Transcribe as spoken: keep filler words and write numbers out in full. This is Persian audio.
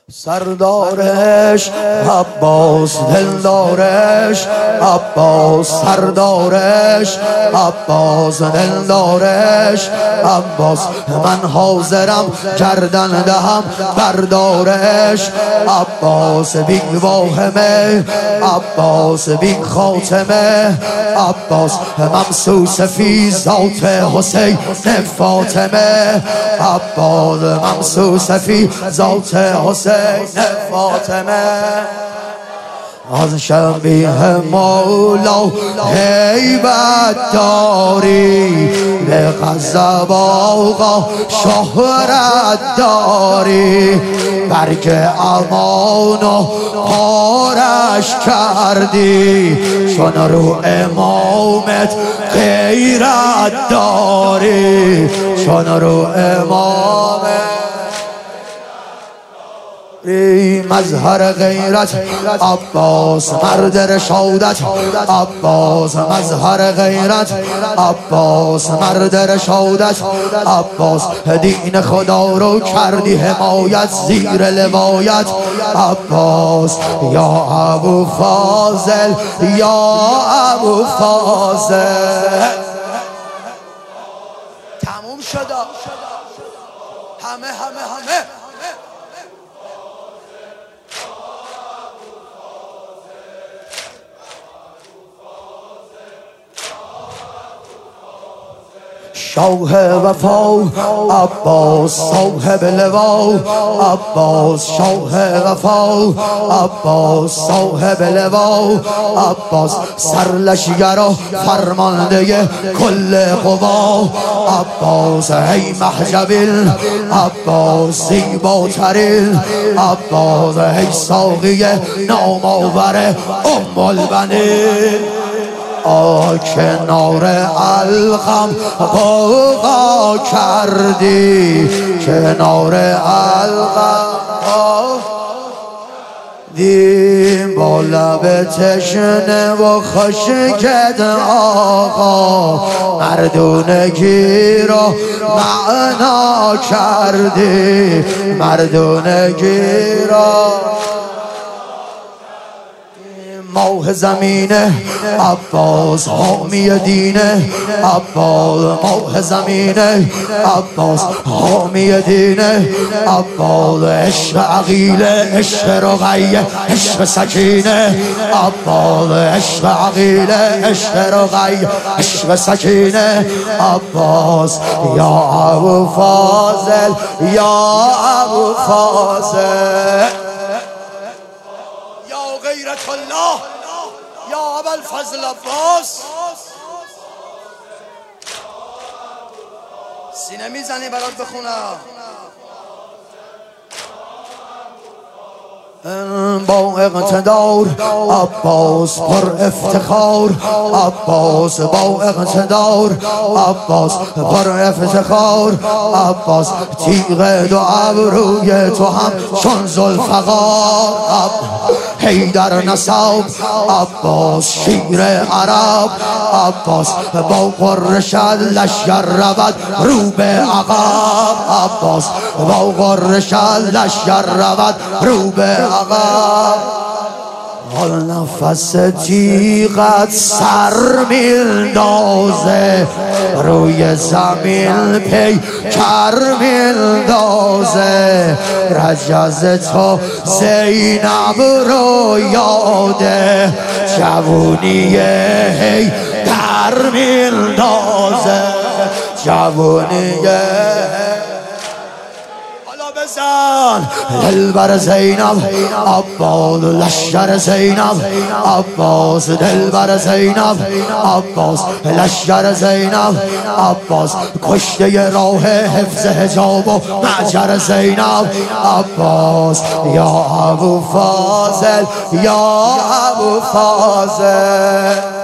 سردارش عباس، دلدارش عباس، سردارش عباس، دلدارش عباس. من حاضرم کردن دهم بردارش عباس. بی واهمه عباس، بی خاتمه عباس. ممسوس فی ذات حسین فاطمه عباس، ممسوس فی ذات حسین فاطمه. از شبیه مولا هیبت داری، به غضب آقا شهرت داری. برگ امان و پارش کردی، چون رو امامت غیرت داری، چون رو امامت مظهر غیرت عباس، مرد رشادت عباس. مظهر غیرت عباس، مرد رشادت عباس. دین خدا رو کردی حمایت زیر لوایت عباس. یا ابو فاضل، یا ابو فاضل. تموم شد. همه همه همه شاه وفا عباس، صاحب لوا عباس. شاه وفا عباس، صاحب لوا عباس. سرلشگر و فرمانده کل قوا عباس. هی محجبیل عباس، زیباترین عباس. هی ساقی نامآور ام البنین. آ کنار القم غوغا کردی، کنار القم دیم با لب تشنه و خشکت آقا. مردونگی را معنا کردی، مردونگی را. ماه زمینه عباس، حامی دینه عباس. ماه زمینه عباس، حامی دینه عباس. عشق عقیله، عشق رقیه، عشق سکینه عباس. عشق عقیله، عشق رقیه، عشق سکینه عباس. یا ابو فاضل، یا ابو فاضل. غیرت الله، یا ابوالفضل عباس. سینه میزنی برات بخونم. با اقتدار عباس، پر افتخار عباس. با اقتدار عباس، پر افتخار عباس. تیغ دو ابروی تو هم چون ذوالفقار حیدر نسب عباس. شیر عرب عباس، با قرش لشگر رود رو به عقب عباس. با قرش لشگر رود رو به عقب. حال نفس تیغت سر میندازه، روی زمین پیکر میندازه. رجز تو زینب رو یاده، جوونیه هی در میندازه، جوونیه. بزن دلبر زینب عباس، لشگر زینب عباس. دلبر زینب عباس، لشگر زینب عباس. کشته راه حفظ حجاب و معجر زینب عباس. یا ابو فاضل، یا ابو فاضل.